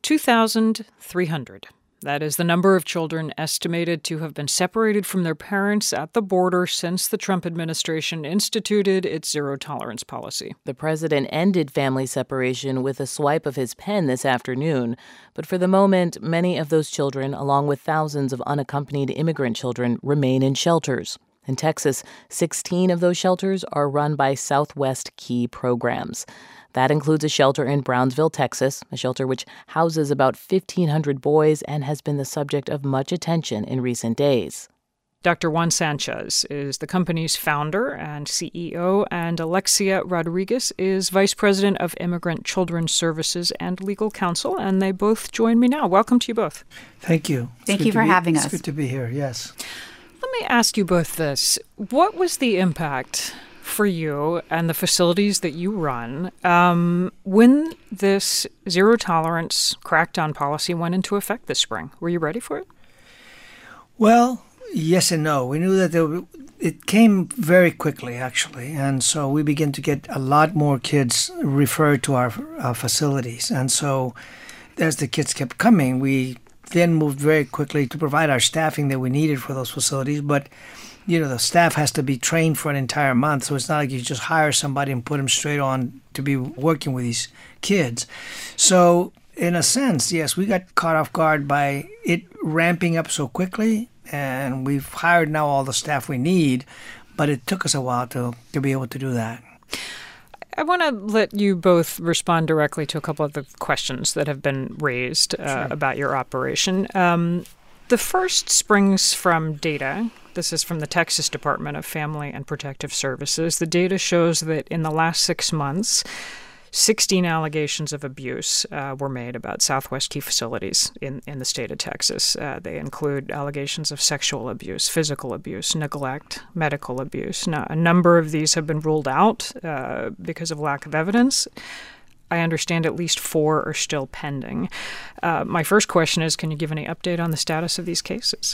2,300. That is the number of children estimated to have been separated from their parents at the border since the Trump administration instituted its zero-tolerance policy. The president ended family separation with a swipe of his pen this afternoon. But for the moment, many of those children, along with thousands of unaccompanied immigrant children, remain in shelters. In Texas, 16 of those shelters are run by Southwest Key programs. That includes a shelter in Brownsville, Texas, a shelter which houses about 1,500 boys and has been the subject of much attention in recent days. Dr. Juan Sanchez is the company's founder and CEO, and Alexia Rodriguez is vice president of Immigrant Children's Services and Legal Counsel, and they both join me now. Welcome to you both. Thank you. Thank you for having us. It's good to be here, yes. Let me ask you both this. What was the impact for you and the facilities that you run when this zero-tolerance crackdown policy went into effect this spring? Were you ready for it? Well, yes and no. We knew that it came very quickly, actually, and so we began to get a lot more kids referred to our facilities. And so as the kids kept coming, we then moved very quickly to provide our staffing that we needed for those facilities. But the staff has to be trained for an entire month, so it's not like you just hire somebody and put them straight on to be working with these kids. So in a sense, yes, we got caught off guard by it ramping up so quickly, and we've hired now all the staff we need, but it took us a while to be able to do that. I want to let you both respond directly to a couple of the questions that have been raised about your operation. The first springs from data. This is from the Texas Department of Family and Protective Services. The data shows that in the last 6 months, 16 allegations of abuse were made about Southwest Key facilities in the state of Texas. They include allegations of sexual abuse, physical abuse, neglect, medical abuse. Now, a number of these have been ruled out because of lack of evidence. I understand at least 4 are still pending. My first question is, can you give any update on the status of these cases?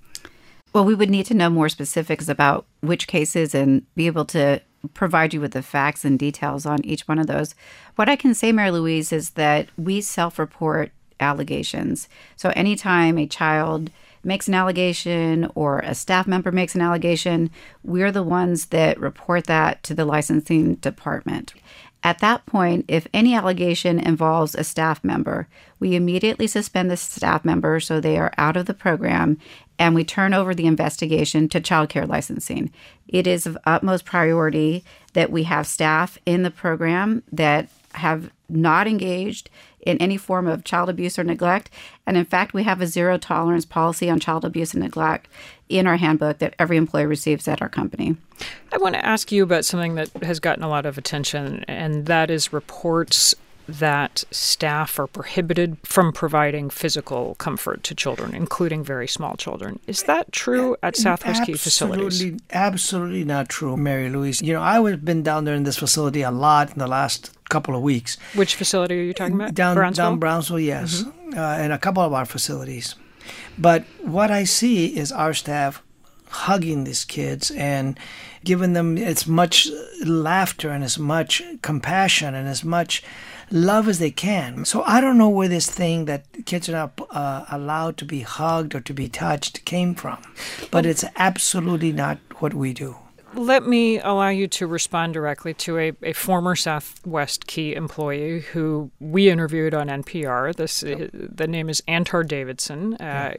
Well, we would need to know more specifics about which cases and be able to provide you with the facts and details on each one of those. What I can say, Mary Louise, is that we self-report allegations. So anytime a child makes an allegation or a staff member makes an allegation, we're the ones that report that to the licensing department. At that point, if any allegation involves a staff member, we immediately suspend the staff member so they are out of the program, and we turn over the investigation to child care licensing. It is of utmost priority that we have staff in the program that have not engaged in any form of child abuse or neglect. And in fact, we have a zero-tolerance policy on child abuse and neglect in our handbook that every employee receives at our company. I want to ask you about something that has gotten a lot of attention, and that is reports that staff are prohibited from providing physical comfort to children, including very small children. Is that true at Southwest Key facilities? Absolutely not true, Mary Louise. I've been down there in this facility a lot in the last couple of weeks. Which facility are you talking about? Down Brownsville, yes, and a couple of our facilities. But what I see is our staff hugging these kids and giving them as much laughter and as much compassion and as much love as they can. So I don't know where this thing that kids are not allowed to be hugged or to be touched came from, but it's absolutely not what we do. Let me allow you to respond directly to a former Southwest Key employee who we interviewed on NPR. The name is Antar Davidson.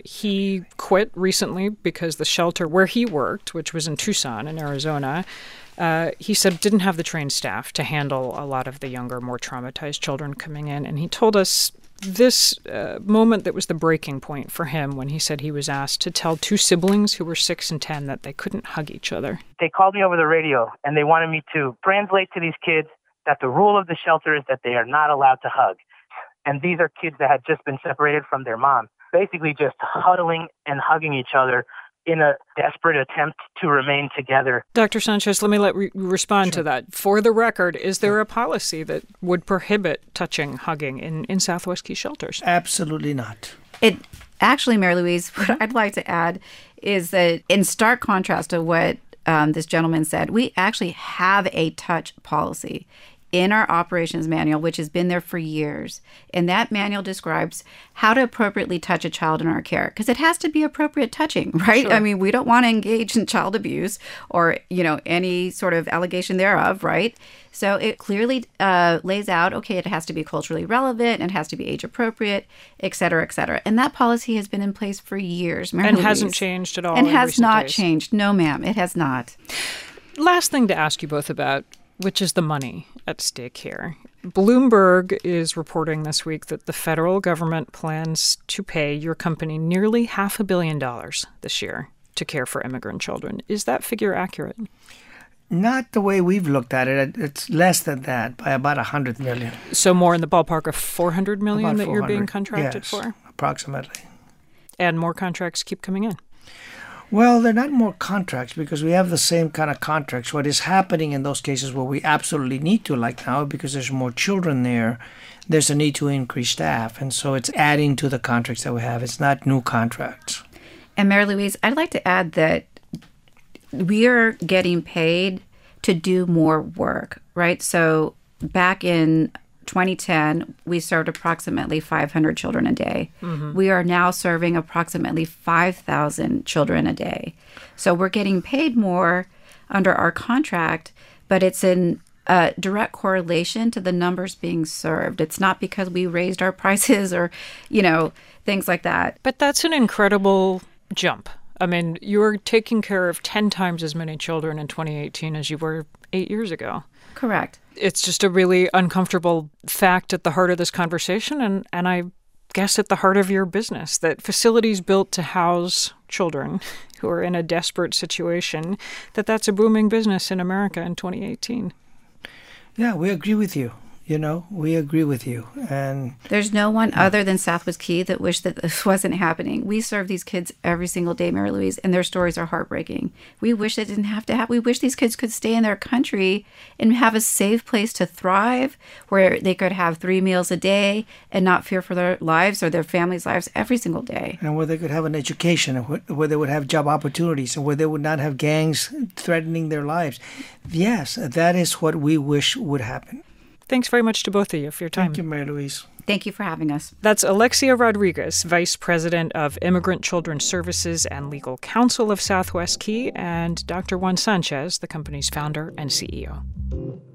He quit recently because the shelter where he worked, which was in Tucson in Arizona, he said didn't have the trained staff to handle a lot of the younger, more traumatized children coming in. And he told us this moment that was the breaking point for him when he said he was asked to tell 2 siblings who were 6 and 10 that they couldn't hug each other. They called me over the radio, and they wanted me to translate to these kids that the rule of the shelter is that they are not allowed to hug. And these are kids that had just been separated from their mom, basically just huddling and hugging each other in a desperate attempt to remain together. Dr. Sanchez, let me respond to that. For the record, is there a policy that would prohibit touching, hugging in Southwest Key shelters? Absolutely not. It actually, Mary Louise, what I'd like to add is that in stark contrast to what this gentleman said, we actually have a touch policy. in our operations manual, which has been there for years. And that manual describes how to appropriately touch a child in our care, because it has to be appropriate touching, right? Sure. I mean, we don't want to engage in child abuse or, any sort of allegation thereof, right? So it clearly lays out, okay, it has to be culturally relevant, it has to be age appropriate, et cetera, et cetera. And that policy has been in place for years. And hasn't changed at all. And in has recent not days. changed. No, ma'am, it has not. Last thing to ask you both about, which is the money at stake here. Bloomberg is reporting this week that the federal government plans to pay your company nearly $500 million this year to care for immigrant children. Is that figure accurate? Not the way we've looked at it. It's less than that by about $100 million. So more in the ballpark of $400 million About that you're being 400, contracted yes, for? Approximately. And more contracts keep coming in? Well, they're not more contracts because we have the same kind of contracts. What is happening in those cases where we absolutely need to, like now, because there's more children there, there's a need to increase staff. And so it's adding to the contracts that we have. It's not new contracts. And Mary Louise, I'd like to add that we are getting paid to do more work, right? So back in 2010, we served approximately 500 children a day. Mm-hmm. We are now serving approximately 5,000 children a day. So we're getting paid more under our contract, but it's in direct correlation to the numbers being served. It's not because we raised our prices or, things like that. But that's an incredible jump. I mean, you're taking care of 10 times as many children in 2018 as you were 8 years ago. Correct. It's just a really uncomfortable fact at the heart of this conversation, and I guess at the heart of your business, that facilities built to house children who are in a desperate situation, that's a booming business in America in 2018. Yeah, we agree with you. We agree with you. And there's no one other than Southwest Key that wished that this wasn't happening. We serve these kids every single day, Mary Louise, and their stories are heartbreaking. We wish it didn't have to happen. We wish these kids could stay in their country and have a safe place to thrive, where they could have 3 meals a day and not fear for their lives or their families' lives every single day. And where they could have an education, and where they would have job opportunities, and where they would not have gangs threatening their lives. Yes, that is what we wish would happen. Thanks very much to both of you for your time. Thank you, Mary Louise. Thank you for having us. That's Alexia Rodriguez, Vice President of Immigrant Children's Services and Legal Counsel of Southwest Key, and Dr. Juan Sanchez, the company's founder and CEO.